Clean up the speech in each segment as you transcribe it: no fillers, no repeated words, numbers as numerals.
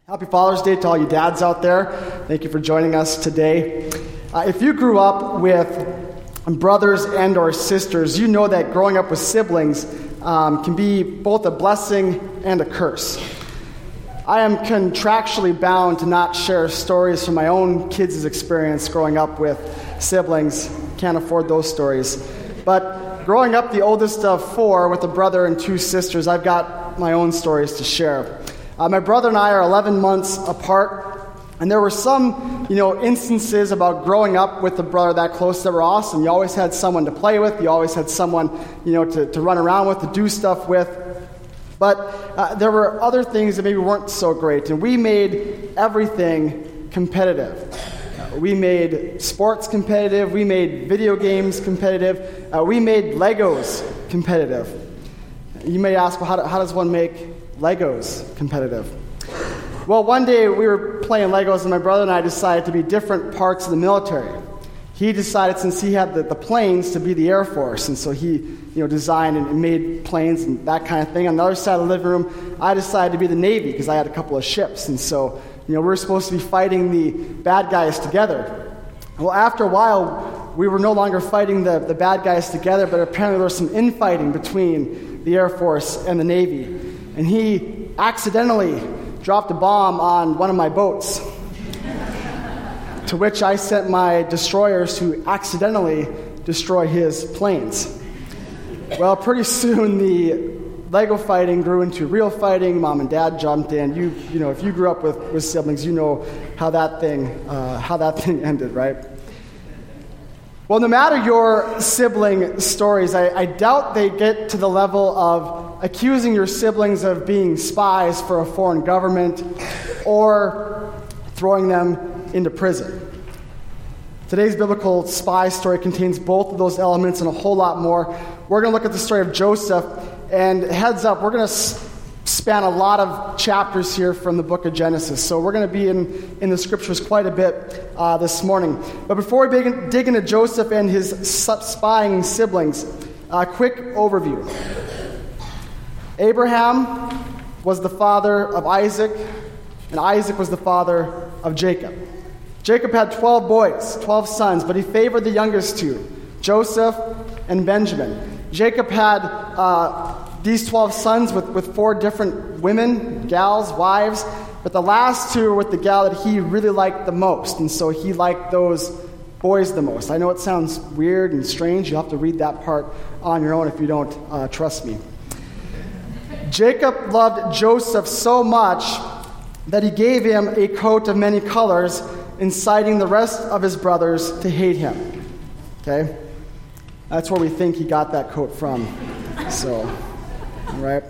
Happy Father's Day to all you dads out there. Thank you for joining us today. If you grew up with brothers and or sisters, you know that growing up with siblings can be both a blessing and a curse. I am contractually bound to not share stories from my own kids' experience growing up with siblings. Can't afford those stories. But growing up the oldest of four with a brother and two sisters, I've got my own stories to share. My brother and I are 11 months apart, and there were some, instances about growing up with a brother that close that were awesome. You always had someone to play with. You always had someone, to run around with, to do stuff with. But there were other things that maybe weren't so great, and we made everything competitive. We made sports competitive. We made video games competitive. We made Legos competitive. You may ask, well, how does one make Legos competitive? Well, one day we were playing Legos, and my brother and I decided to be different parts of the military. He decided, since he had the planes, to be the Air Force, and so he designed and made planes and that kind of thing. On the other side of the living room, I decided to be the Navy because I had a couple of ships, and so we were supposed to be fighting the bad guys together. Well, after a while, we were no longer fighting the bad guys together, but apparently there was some infighting between the Air Force and the Navy. And he accidentally dropped a bomb on one of my boats, to which I sent my destroyers to accidentally destroy his planes. Well, pretty soon the Lego fighting grew into real fighting. Mom and Dad jumped in. If you grew up with siblings, you know how that thing ended, right? Well, no matter your sibling stories, I doubt they get to the level of accusing your siblings of being spies for a foreign government or throwing them into prison. Today's biblical spy story contains both of those elements and a whole lot more. We're going to look at the story of Joseph, and heads up, we're going to span a lot of chapters here from the book of Genesis. So we're going to be in the scriptures quite a bit this morning. But before we dig into Joseph and his spying siblings, a quick overview. Abraham was the father of Isaac, and Isaac was the father of Jacob. Jacob had 12 boys, 12 sons, but he favored the youngest two, Joseph and Benjamin. Jacob had these 12 sons with 4 different women, gals, wives, but the last 2 were with the gal that he really liked the most, and so he liked those boys the most. I know it sounds weird and strange. You'll have to read that part on your own if you don't trust me. Jacob loved Joseph so much that he gave him a coat of many colors, inciting the rest of his brothers to hate him. Okay? That's where we think he got that coat from. So, all right.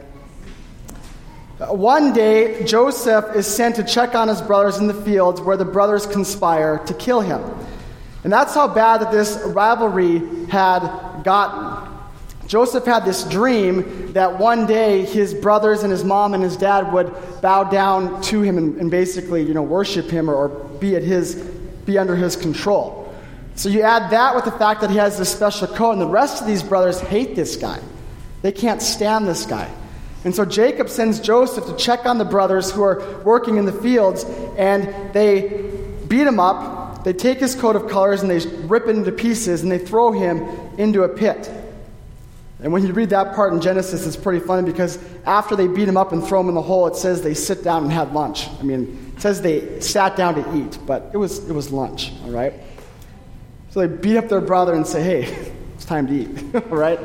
One day, Joseph is sent to check on his brothers in the fields where the brothers conspire to kill him. And that's how bad that this rivalry had gotten. Joseph had this dream that one day his brothers and his mom and his dad would bow down to him and basically, worship him or be under his control. So you add that with the fact that he has this special coat, and the rest of these brothers hate this guy. They can't stand this guy. And so Jacob sends Joseph to check on the brothers who are working in the fields, and they beat him up. They take his coat of colors and they rip it into pieces, and they throw him into a pit. And when you read that part in Genesis, it's pretty funny because after they beat him up and throw him in the hole, it says they sit down and had lunch. It says they sat down to eat, but it was lunch, all right? So they beat up their brother and say, hey, it's time to eat, all right?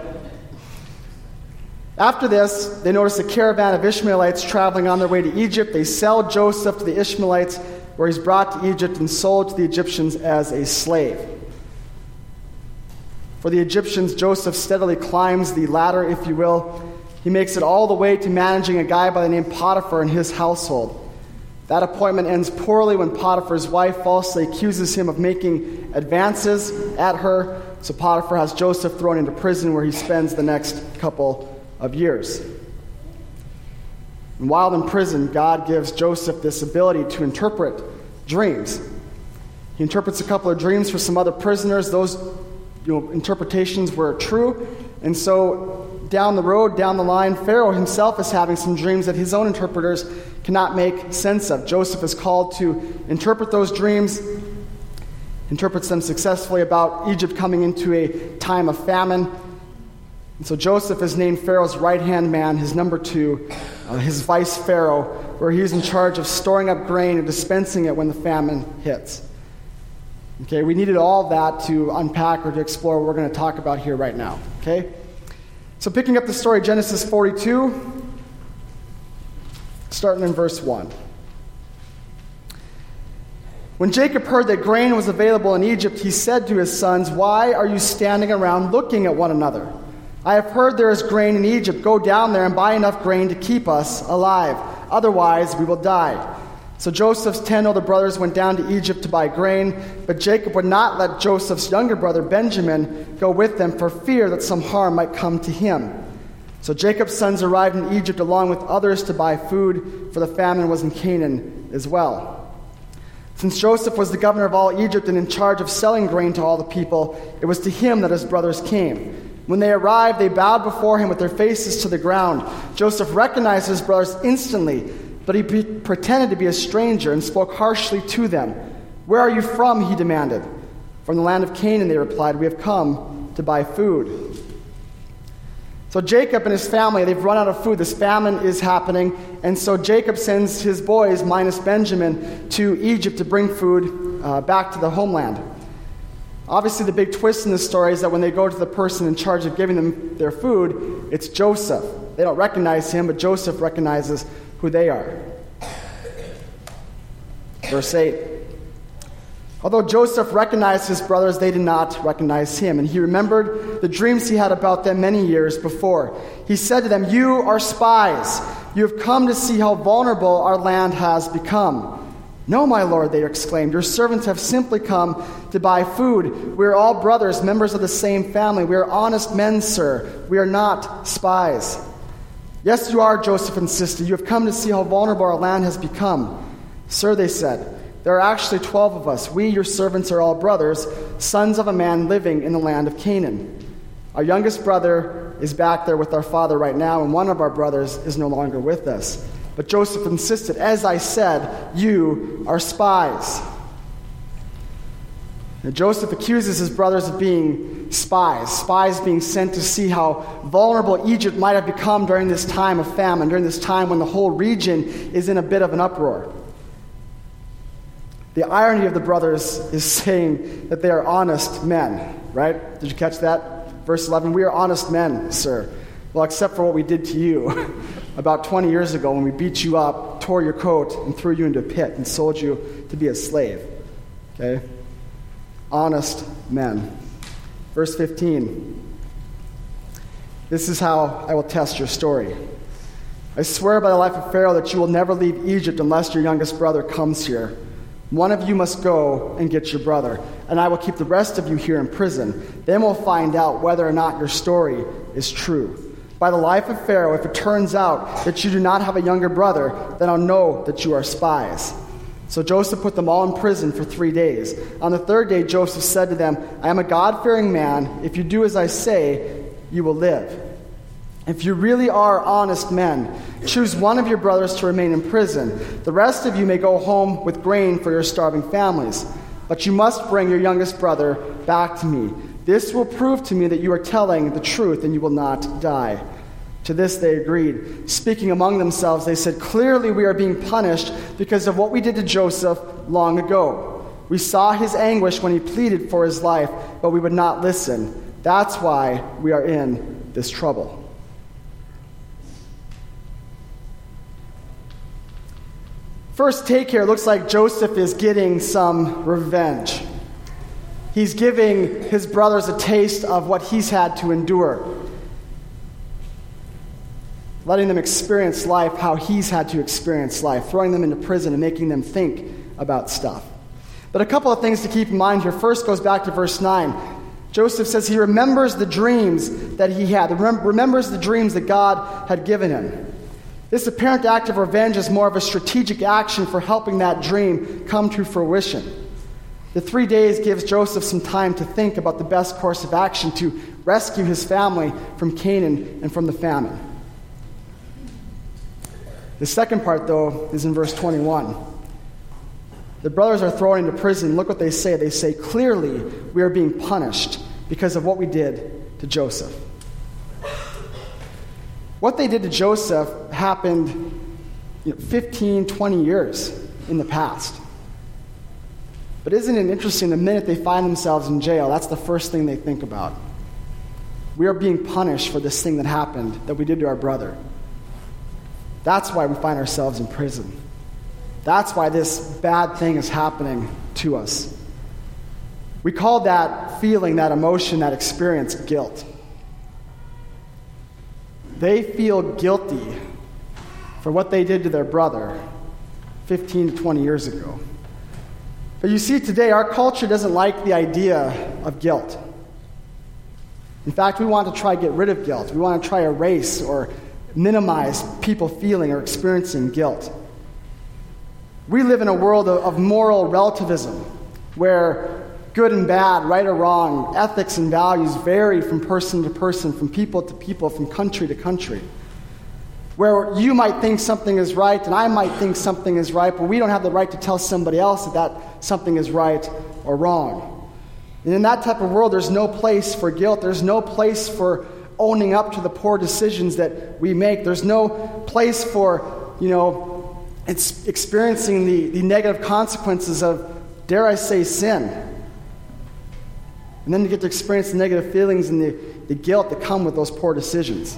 After this, they notice a caravan of Ishmaelites traveling on their way to Egypt. They sell Joseph to the Ishmaelites, where he's brought to Egypt and sold to the Egyptians as a slave. For the Egyptians, Joseph steadily climbs the ladder, if you will. He makes it all the way to managing a guy by the name Potiphar in his household. That appointment ends poorly when Potiphar's wife falsely accuses him of making advances at her. So Potiphar has Joseph thrown into prison, where he spends the next couple of years. And while in prison, God gives Joseph this ability to interpret dreams. He interprets a couple of dreams for some other prisoners. Those interpretations were true, and so down the road, down the line, Pharaoh himself is having some dreams that his own interpreters cannot make sense of. Joseph is called to interpret those dreams, interprets them successfully about Egypt coming into a time of famine. And so Joseph is named Pharaoh's right-hand man, his number two, his vice Pharaoh, where he's in charge of storing up grain and dispensing it when the famine hits. Okay, we needed all that to unpack or to explore what we're going to talk about here right now. Okay? So picking up the story, Genesis 42, starting in verse 1. When Jacob heard that grain was available in Egypt, he said to his sons, "Why are you standing around looking at one another? I have heard there is grain in Egypt. Go down there and buy enough grain to keep us alive. Otherwise, we will die." So Joseph's 10 older brothers went down to Egypt to buy grain, but Jacob would not let Joseph's younger brother Benjamin go with them for fear that some harm might come to him. So Jacob's sons arrived in Egypt along with others to buy food, for the famine was in Canaan as well. Since Joseph was the governor of all Egypt and in charge of selling grain to all the people, it was to him that his brothers came. When they arrived, they bowed before him with their faces to the ground. Joseph recognized his brothers instantly, but he pretended to be a stranger and spoke harshly to them. "Where are you from?" he demanded. "From the land of Canaan," they replied. "We have come to buy food." So Jacob and his family, they've run out of food. This famine is happening, and so Jacob sends his boys, minus Benjamin, to Egypt to bring food back to the homeland. Obviously, the big twist in this story is that when they go to the person in charge of giving them their food, it's Joseph. They don't recognize him, but Joseph recognizes who they are. Verse 8. Although Joseph recognized his brothers, they did not recognize him, and he remembered the dreams he had about them many years before. He said to them, "You are spies. You have come to see how vulnerable our land has become." "No, my lord," they exclaimed. "Your servants have simply come to buy food. We are all brothers, members of the same family. We are honest men, sir. We are not spies." "Yes, you are," Joseph insisted. "You have come to see how vulnerable our land has become." "Sir," they said, "there are actually 12 of us. We, your servants, are all brothers, sons of a man living in the land of Canaan. Our youngest brother is back there with our father right now, and one of our brothers is no longer with us." But Joseph insisted, "As I said, you are spies." Now, Joseph accuses his brothers of being spies being sent to see how vulnerable Egypt might have become during this time of famine, during this time when the whole region is in a bit of an uproar. The irony of the brothers is saying that they are honest men, right? Did you catch that? Verse 11, "We are honest men, sir. Well, except for what we did to you about 20 years ago when we beat you up, tore your coat, and threw you into a pit and sold you to be a slave." Okay? Honest men. Verse 15. "This is how I will test your story. I swear by the life of Pharaoh that you will never leave Egypt unless your youngest brother comes here. One of you must go and get your brother, and I will keep the rest of you here in prison. Then we'll find out whether or not your story is true. By the life of Pharaoh, if it turns out that you do not have a younger brother, then I'll know that you are spies." So Joseph put them all in prison for 3 days. On the third day, Joseph said to them, "I am a God-fearing man. If you do as I say, you will live. If you really are honest men, choose one of your brothers to remain in prison. The rest of you may go home with grain for your starving families. But you must bring your youngest brother back to me. This will prove to me that you are telling the truth and you will not die." To this they agreed. Speaking among themselves, they said, "Clearly we are being punished because of what we did to Joseph long ago. We saw his anguish when he pleaded for his life, but we would not listen. That's why we are in this trouble." First take here, it looks like Joseph is getting some revenge. He's giving his brothers a taste of what he's had to endure. Letting them experience life how he's had to experience life. Throwing them into prison and making them think about stuff. But a couple of things to keep in mind here. First goes back to verse 9. Joseph says he remembers the dreams that he had. Remembers the dreams that God had given him. This apparent act of revenge is more of a strategic action for helping that dream come to fruition. The 3 days gives Joseph some time to think about the best course of action to rescue his family from Canaan and from the famine. The second part, though, is in verse 21. The brothers are thrown into prison. Look what they say. They say, "Clearly, we are being punished because of what we did to Joseph." What they did to Joseph happened 15, 20 years in the past. But isn't it interesting, the minute they find themselves in jail, that's the first thing they think about. We are being punished for this thing that happened, that we did to our brother. That's why we find ourselves in prison. That's why this bad thing is happening to us. We call that feeling, that emotion, that experience, guilt. They feel guilty for what they did to their brother 15 to 20 years ago. But you see, today, our culture doesn't like the idea of guilt. In fact, we want to try to get rid of guilt. We want to try to erase or minimize people feeling or experiencing guilt. We live in a world of moral relativism, where good and bad, right or wrong, ethics and values vary from person to person, from people to people, from country to country. Where you might think something is right and I might think something is right, but we don't have the right to tell somebody else that something is right or wrong. And in that type of world, there's no place for guilt. There's no place for owning up to the poor decisions that we make. There's no place for, it's experiencing the negative consequences of, dare I say, sin. And then you get to experience the negative feelings and the guilt that come with those poor decisions.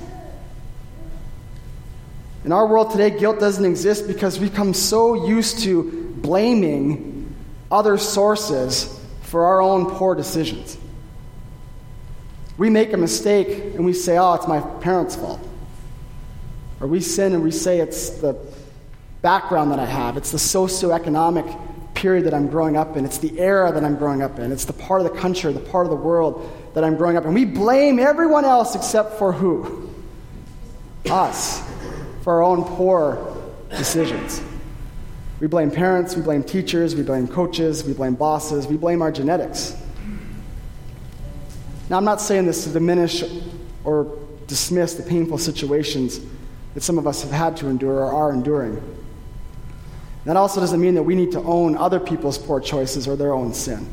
In our world today, guilt doesn't exist because we become so used to blaming other sources for our own poor decisions. We make a mistake and we say, "Oh, it's my parents' fault." Or we sin and we say it's the background that I have. It's the socioeconomic period that I'm growing up in. It's the era that I'm growing up in. It's the part of the country, the part of the world that I'm growing up in. We blame everyone else except for who? Us. For our own poor decisions. We blame parents, we blame teachers, we blame coaches, we blame bosses, we blame our genetics. Now, I'm not saying this to diminish or dismiss the painful situations that some of us have had to endure or are enduring. That also doesn't mean that we need to own other people's poor choices or their own sin.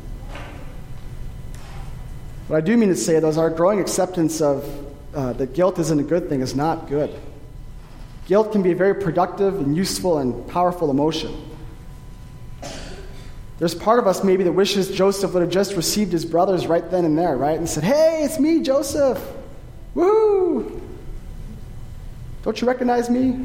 What I do mean to say, though, is our growing acceptance of that guilt isn't a good thing is not good. Guilt can be a very productive and useful and powerful emotion. There's part of us maybe that wishes Joseph would have just received his brothers right then and there, right? And said, "Hey, it's me, Joseph. Woohoo! Don't you recognize me?"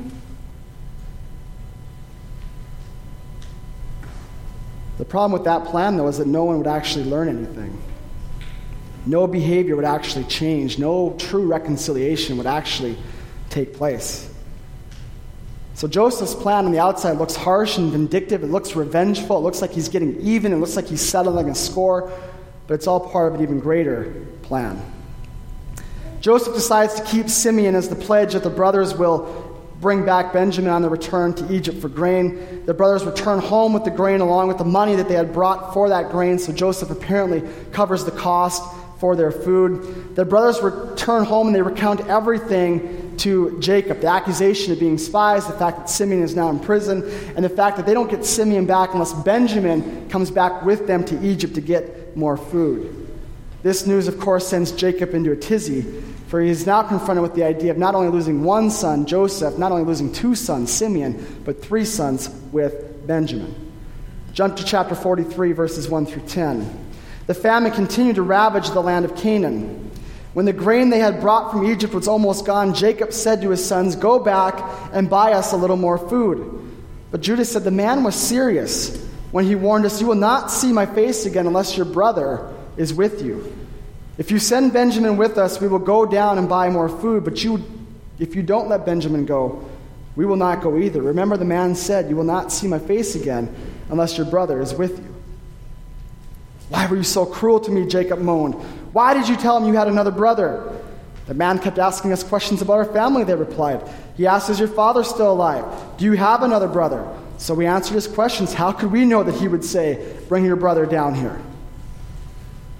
The problem with that plan, though, is that no one would actually learn anything. No behavior would actually change. No true reconciliation would actually take place. So Joseph's plan on the outside looks harsh and vindictive. It looks revengeful. It looks like he's getting even. It looks like he's settling a score. But it's all part of an even greater plan. Joseph decides to keep Simeon as the pledge that the brothers will bring back Benjamin on their return to Egypt for grain. The brothers return home with the grain along with the money that they had brought for that grain. So Joseph apparently covers the cost for their food. The brothers return home and they recount everything to Jacob. The accusation of being spies, the fact that Simeon is now in prison, and the fact that they don't get Simeon back unless Benjamin comes back with them to Egypt to get more food. This news, of course, sends Jacob into a tizzy, for he is now confronted with the idea of not only losing one son, Joseph, not only losing two sons, Simeon, but three sons with Benjamin. Jump to chapter 43, verses 1 through 10. The famine continued to ravage the land of Canaan. When the grain they had brought from Egypt was almost gone, Jacob said to his sons, "Go back and buy us a little more food." But Judah said, "The man was serious when he warned us, 'You will not see my face again unless your brother is with you. If you send Benjamin with us, we will go down and buy more food. But if you don't let Benjamin go, we will not go either. Remember, the man said, 'You will not see my face again unless your brother is with you.'" "Why were you so cruel to me?" Jacob moaned. "Why did you tell him you had another brother?" "The man kept asking us questions about our family," they replied. "He asked, 'Is your father still alive? Do you have another brother?' So we answered his questions. How could we know that he would say, 'Bring your brother down here'?"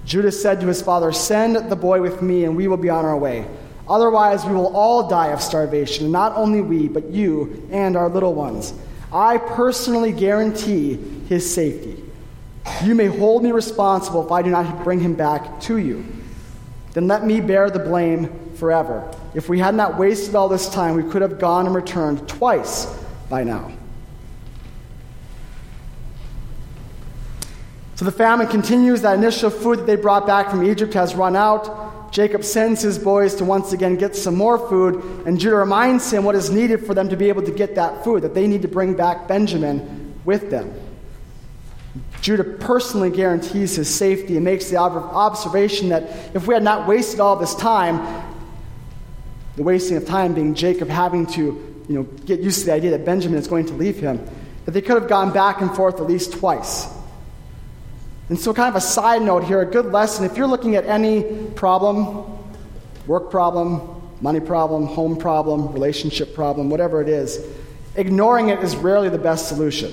Judah said to his father, "Send the boy with me, and we will be on our way. Otherwise, we will all die of starvation, and not only we, but you and our little ones. I personally guarantee his safety. You may hold me responsible if I do not bring him back to you. Then let me bear the blame forever. If we had not wasted all this time, we could have gone and returned twice by now." So the famine continues. That initial food that they brought back from Egypt has run out. Jacob sends his boys to once again get some more food, and Judah reminds him what is needed for them to be able to get that food, that they need to bring back Benjamin with them. Judah personally guarantees his safety and makes the observation that if we had not wasted all this time, the wasting of time being Jacob having to get used to the idea that Benjamin is going to leave him, that they could have gone back and forth at least twice. And so kind of a side note here, a good lesson, if you're looking at any problem, work problem, money problem, home problem, relationship problem, whatever it is, ignoring it is rarely the best solution.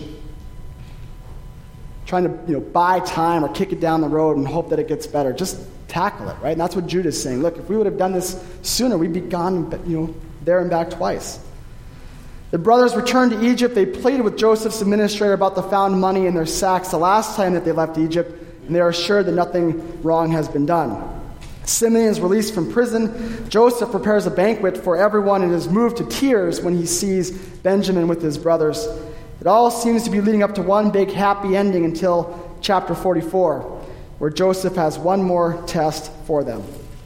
Trying to buy time or kick it down the road and hope that it gets better. Just tackle it, right? And that's what Judah's saying. Look, if we would have done this sooner, we'd be gone there and back twice. The brothers returned to Egypt. They pleaded with Joseph's administrator about the found money in their sacks the last time that they left Egypt, and they are assured that nothing wrong has been done. Simeon is released from prison. Joseph prepares a banquet for everyone and is moved to tears when he sees Benjamin with his brothers. It all seems to be leading up to one big happy ending until chapter 44, where Joseph has one more test for them.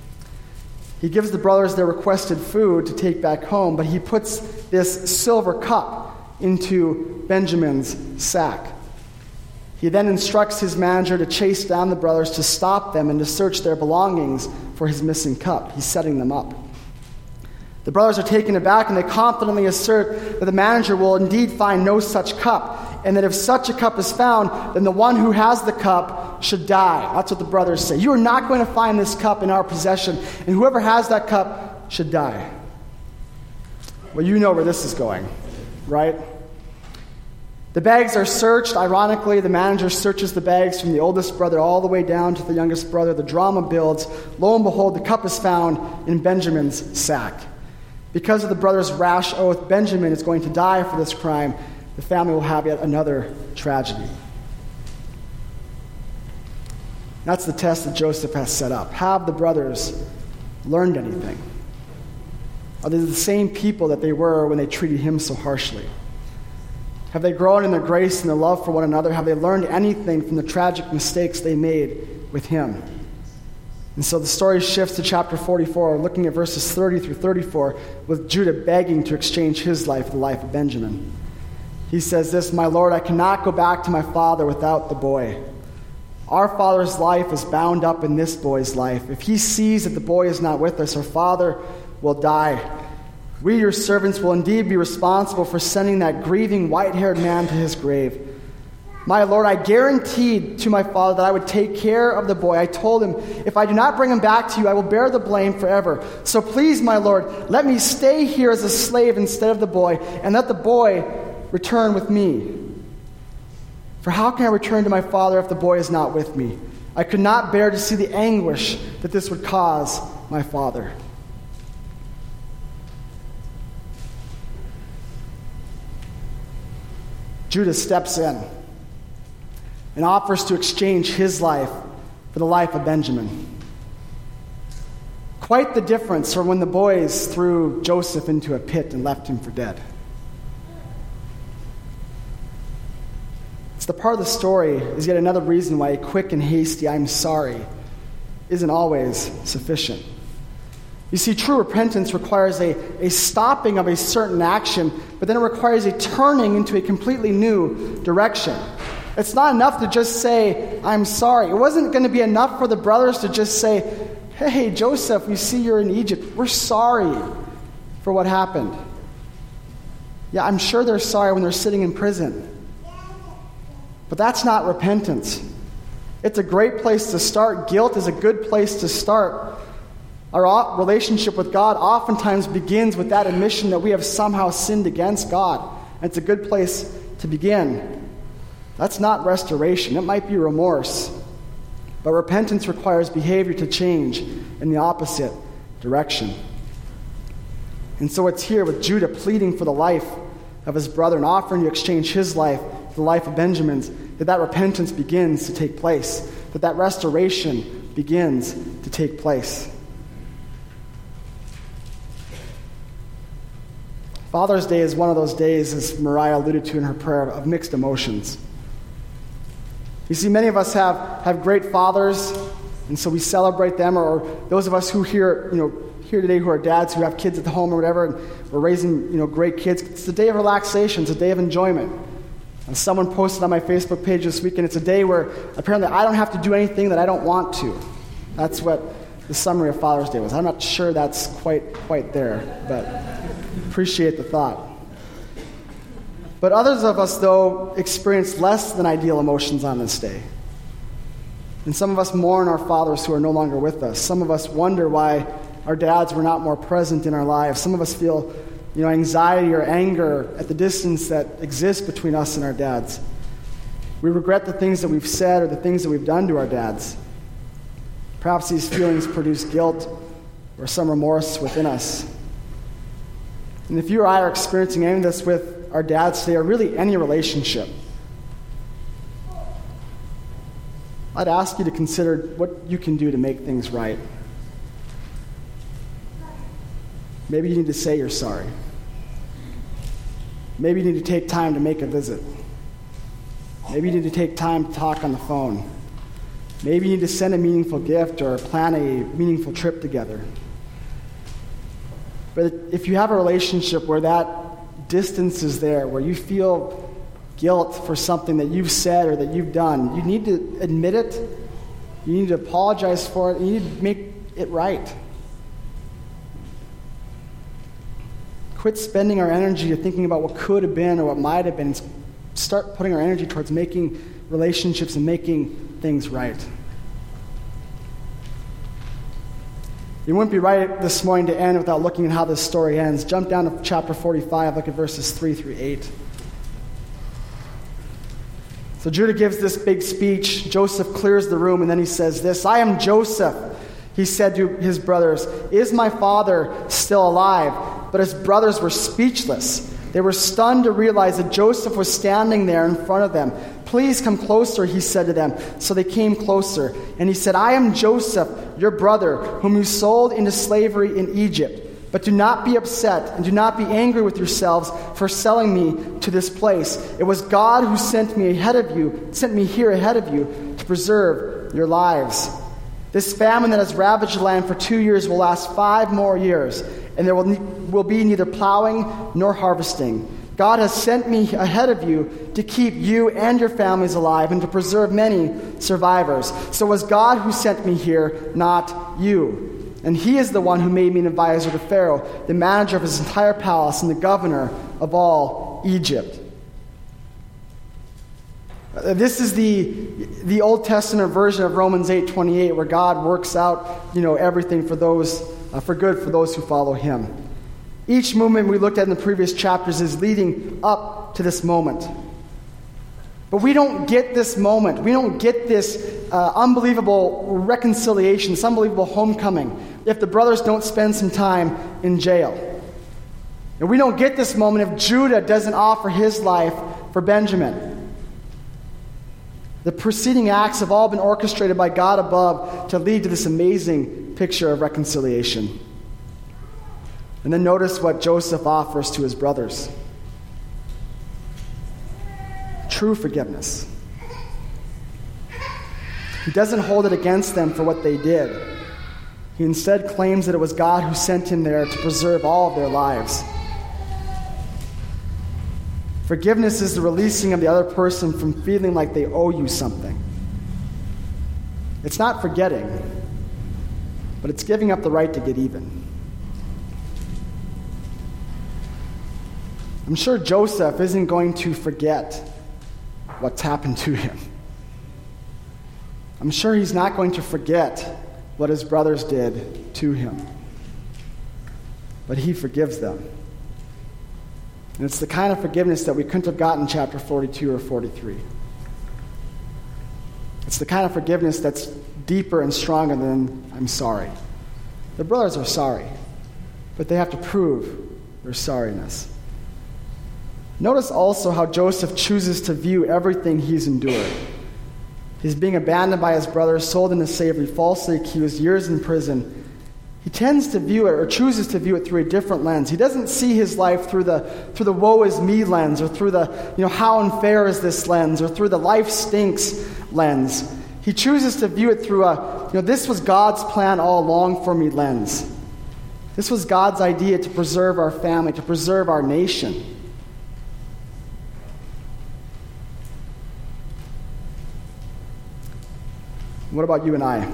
He gives the brothers their requested food to take back home, but he puts this silver cup into Benjamin's sack. He then instructs his manager to chase down the brothers, to stop them, and to search their belongings for his missing cup. He's setting them up. The brothers are taken aback, and they confidently assert that the manager will indeed find no such cup, and that if such a cup is found, then the one who has the cup should die. That's what the brothers say. You are not going to find this cup in our possession, and whoever has that cup should die. Well, you know where this is going, right? The bags are searched. Ironically, the manager searches the bags from the oldest brother all the way down to the youngest brother. The drama builds. Lo and behold, the cup is found in Benjamin's sack. Because of the brothers' rash oath, Benjamin is going to die for this crime. The family will have yet another tragedy. That's the test that Joseph has set up. Have the brothers learned anything? Are they the same people that they were when they treated him so harshly? Have they grown in their grace and their love for one another? Have they learned anything from the tragic mistakes they made with him? And so the story shifts to chapter 44, looking at verses 30 through 34, with Judah begging to exchange his life for the life of Benjamin. He says this, "My Lord, I cannot go back to my father without the boy. Our father's life is bound up in this boy's life. If he sees that the boy is not with us, our father will die. We, your servants, will indeed be responsible for sending that grieving white-haired man to his grave. My Lord, I guaranteed to my father that I would take care of the boy. I told him, if I do not bring him back to you, I will bear the blame forever. So please, my Lord, let me stay here as a slave instead of the boy, and let the boy return with me. For how can I return to my father if the boy is not with me? I could not bear to see the anguish that this would cause my father." Judah steps in and offers to exchange his life for the life of Benjamin. Quite the difference from when the boys threw Joseph into a pit and left him for dead. It's the part of the story is yet another reason why a quick and hasty "I'm sorry" isn't always sufficient. You see, true repentance requires a stopping of a certain action, but then it requires a turning into a completely new direction. It's not enough to just say, "I'm sorry." It wasn't going to be enough for the brothers to just say, "Hey, Joseph, we see you're in Egypt. We're sorry for what happened." Yeah, I'm sure they're sorry when they're sitting in prison. But that's not repentance. It's a great place to start. Guilt is a good place to start. Our relationship with God oftentimes begins with that admission that we have somehow sinned against God. And it's a good place to begin. That's not restoration. It might be remorse. But repentance requires behavior to change in the opposite direction. And so it's here with Judah pleading for the life of his brother and offering to exchange his life for the life of Benjamin's, that repentance begins to take place, that restoration begins to take place. Father's Day is one of those days, as Mariah alluded to in her prayer, of mixed emotions. You see, many of us have great fathers, and so we celebrate them, or those of us who here today who are dads who have kids at the home or whatever, and we're raising great kids. It's a day of relaxation. It's a day of enjoyment. And someone posted on my Facebook page this weekend, it's a day where apparently I don't have to do anything that I don't want to. That's what the summary of Father's Day was. I'm not sure that's quite there, but appreciate the thought. But others of us, though, experience less than ideal emotions on this day. And some of us mourn our fathers who are no longer with us. Some of us wonder why our dads were not more present in our lives. Some of us feel anxiety or anger at the distance that exists between us and our dads. We regret the things that we've said or the things that we've done to our dads. Perhaps these feelings produce guilt or some remorse within us. And if you or I are experiencing any of this with our dads today, or really any relationship, I'd ask you to consider what you can do to make things right. Maybe you need to say you're sorry. Maybe you need to take time to make a visit. Maybe you need to take time to talk on the phone. Maybe you need to send a meaningful gift or plan a meaningful trip together. But if you have a relationship where that distance is there, where you feel guilt for something that you've said or that you've done, you need to admit it, you need to apologize for it, and you need to make it right. Quit spending our energy to thinking about what could have been or what might have been, and start putting our energy towards making relationships and making things right. It wouldn't be right this morning to end without looking at how this story ends. Jump down to chapter 45, look at verses 3 through 8. So Judah gives this big speech. Joseph clears the room, and then he says this, "I am Joseph," he said to his brothers. "Is my father still alive?" But his brothers were speechless. They were stunned to realize that Joseph was standing there in front of them. "Please come closer," he said to them. So they came closer. And he said, "I am Joseph, your brother, whom you sold into slavery in Egypt. But do not be upset and do not be angry with yourselves for selling me to this place. It was God who sent me here ahead of you to preserve your lives. This famine that has ravaged the land for 2 years will last 5 more years, and there will be neither plowing nor harvesting. God has sent me ahead of you to keep you and your families alive and to preserve many survivors. So it was God who sent me here, not you. And he is the one who made me an advisor to Pharaoh, the manager of his entire palace and the governor of all Egypt." This is the Old Testament version of Romans 8:28, where God works out, everything for good for those who follow him. Each movement we looked at in the previous chapters is leading up to this moment. But we don't get this moment. We don't get this unbelievable reconciliation, this unbelievable homecoming, if the brothers don't spend some time in jail. And we don't get this moment if Judah doesn't offer his life for Benjamin. The preceding acts have all been orchestrated by God above to lead to this amazing picture of reconciliation. And then notice what Joseph offers to his brothers. True forgiveness. He doesn't hold it against them for what they did. He instead claims that it was God who sent him there to preserve all of their lives. Forgiveness is the releasing of the other person from feeling like they owe you something. It's not forgetting, but it's giving up the right to get even. I'm sure Joseph isn't going to forget what's happened to him. I'm sure he's not going to forget what his brothers did to him. But he forgives them. And it's the kind of forgiveness that we couldn't have gotten in chapter 42 or 43. It's the kind of forgiveness that's deeper and stronger than I'm sorry. The brothers are sorry, but they have to prove their sorriness. Notice also how Joseph chooses to view everything he's endured. He's being abandoned by his brothers, sold into slavery, falsely accused, years in prison. He tends to view it, or chooses to view it, through a different lens. He doesn't see his life through the woe is me lens, or through the how unfair is this lens, or through the life stinks lens. He chooses to view it through this was God's plan all along for me lens. This was God's idea to preserve our family, to preserve our nation. What about you and I?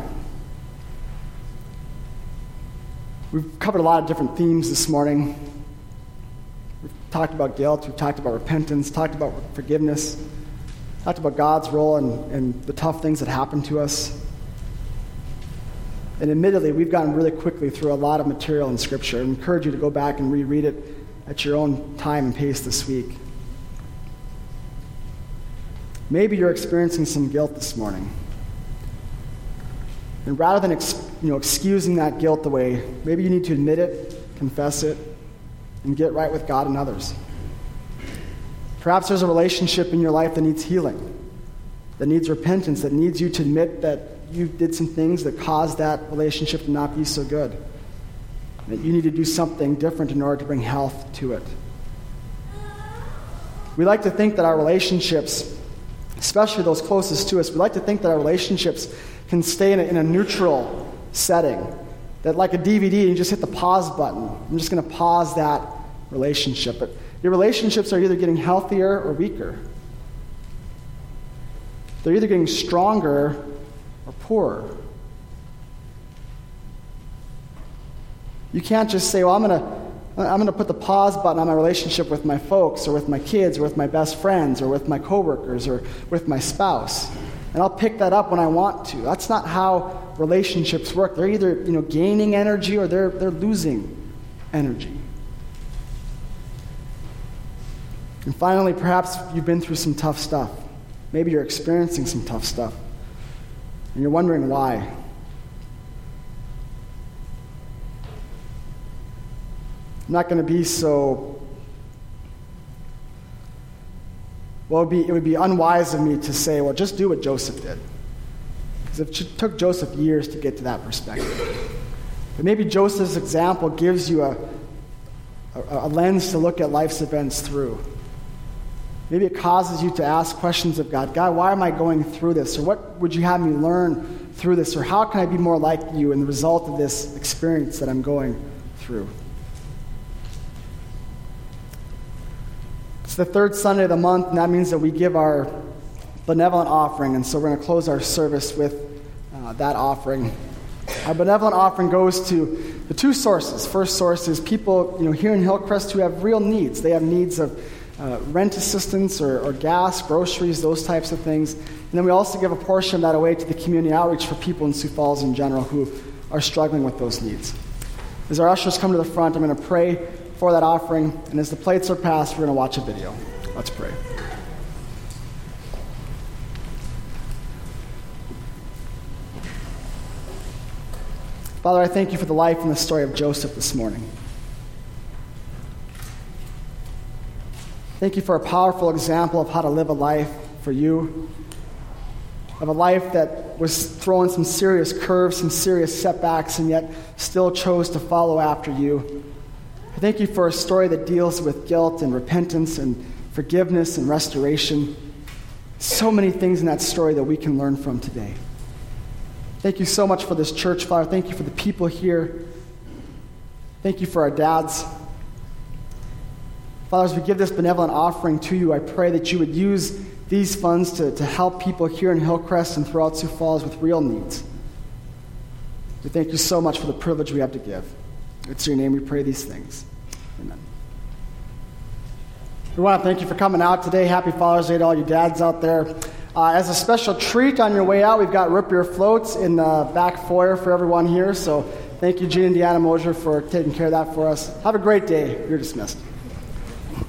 We've covered a lot of different themes this morning. We've talked about guilt, we've talked about repentance, talked about forgiveness, talked about God's role and the tough things that happen to us. And admittedly, we've gotten really quickly through a lot of material in Scripture. I encourage you to go back and reread it at your own time and pace this week. Maybe you're experiencing some guilt this morning. And rather than excusing that guilt away, maybe you need to admit it, confess it, and get right with God and others. Perhaps there's a relationship in your life that needs healing, that needs repentance, that needs you to admit that you did some things that caused that relationship to not be so good, that you need to do something different in order to bring health to it. We like to think that our relationships, especially those closest to us, we like to think that our relationships can stay in a neutral setting. That like a DVD, you just hit the pause button. I'm just going to pause that relationship. But your relationships are either getting healthier or weaker. They're either getting stronger or poorer. You can't just say, well, I'm going to put the pause button on my relationship with my folks, or with my kids, or with my best friends, or with my coworkers, or with my spouse. And I'll pick that up when I want to. That's not how relationships work. They're either gaining energy or they're losing energy. And finally, perhaps you've been through some tough stuff. Maybe you're experiencing some tough stuff. And you're wondering why. I'm not going to be so... Well, it would be unwise of me to say, well, just do what Joseph did. Because it took Joseph years to get to that perspective. But maybe Joseph's example gives you a lens to look at life's events through. Maybe it causes you to ask questions of God. God, why am I going through this? Or what would you have me learn through this? Or how can I be more like you in the result of this experience that I'm going through? It's the third Sunday of the month, and that means that we give our benevolent offering. And so we're going to close our service with that offering. Our benevolent offering goes to the two sources. First source is people here in Hillcrest who have real needs. They have needs of rent assistance or gas, groceries, those types of things. And then we also give a portion of that away to the community outreach for people in Sioux Falls in general who are struggling with those needs. As our ushers come to the front, I'm going to pray for that offering. And as the plates are passed, we're going to watch a video. Let's pray. Father, I thank you for the life and the story of Joseph this morning. Thank you for a powerful example of how to live a life for you, of a life that was throwing some serious curves, some serious setbacks, and yet still chose to follow after you. I thank you for a story that deals with guilt and repentance and forgiveness and restoration. So many things in that story that we can learn from today. Thank you so much for this church, Father. Thank you for the people here. Thank you for our dads. Father, as we give this benevolent offering to you, I pray that you would use these funds to help people here in Hillcrest and throughout Sioux Falls with real needs. We thank you so much for the privilege we have to give. It's in your name we pray these things. Amen. We want to thank you for coming out today. Happy Father's Day to all you dads out there. As a special treat on your way out, we've got root beer floats in the back foyer for everyone here. So thank you, Gene and Deanna Mosier, for taking care of that for us. Have a great day. You're dismissed.